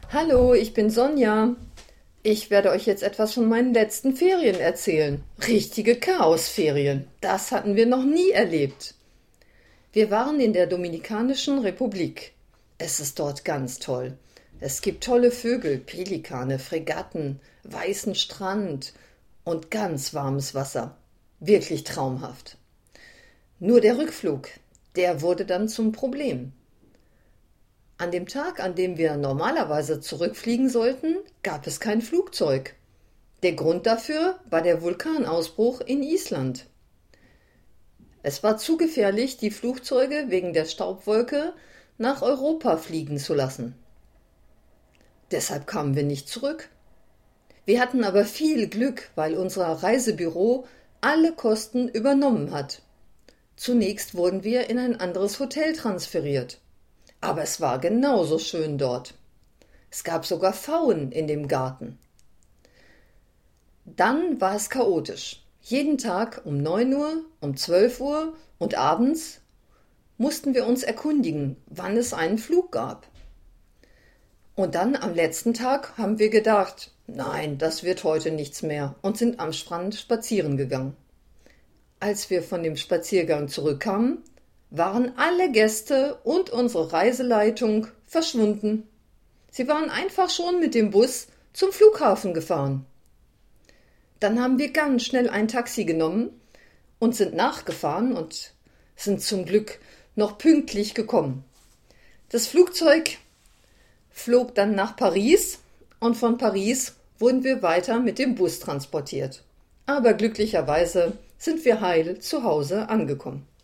Hallo, ich bin Sonja. Ich werde euch jetzt etwas von meinen letzten Ferien erzählen. Richtige Chaosferien. Das hatten wir noch nie erlebt. Wir waren in der Dominikanischen Republik. Es ist dort ganz toll. Es gibt tolle Vögel, Pelikane, Fregatten, weißen Strand und ganz warmes Wasser. Wirklich traumhaft. Nur der Rückflug, der wurde dann zum Problem. An dem Tag, an dem wir normalerweise zurückfliegen sollten, gab es kein Flugzeug. Der Grund dafür war der Vulkanausbruch in Island. Es war zu gefährlich, die Flugzeuge wegen der Staubwolke nach Europa fliegen zu lassen. Deshalb kamen wir nicht zurück. Wir hatten aber viel Glück, weil unser Reisebüro alle Kosten übernommen hat. Zunächst wurden wir in ein anderes Hotel transferiert. Aber es war genauso schön dort. Es gab sogar Pfauen in dem Garten. Dann war es chaotisch. Jeden Tag um 9 Uhr, um 12 Uhr und abends mussten wir uns erkundigen, wann es einen Flug gab. Und dann am letzten Tag haben wir gedacht, nein, das wird heute nichts mehr und sind am Strand spazieren gegangen. Als wir von dem Spaziergang zurückkamen, waren alle Gäste und unsere Reiseleitung verschwunden. Sie waren einfach schon mit dem Bus zum Flughafen gefahren. Dann haben wir ganz schnell ein Taxi genommen und sind nachgefahren und sind zum Glück noch pünktlich gekommen. Das Flugzeug flog dann nach Paris und von Paris wurden wir weiter mit dem Bus transportiert. Aber glücklicherweise sind wir heil zu Hause angekommen.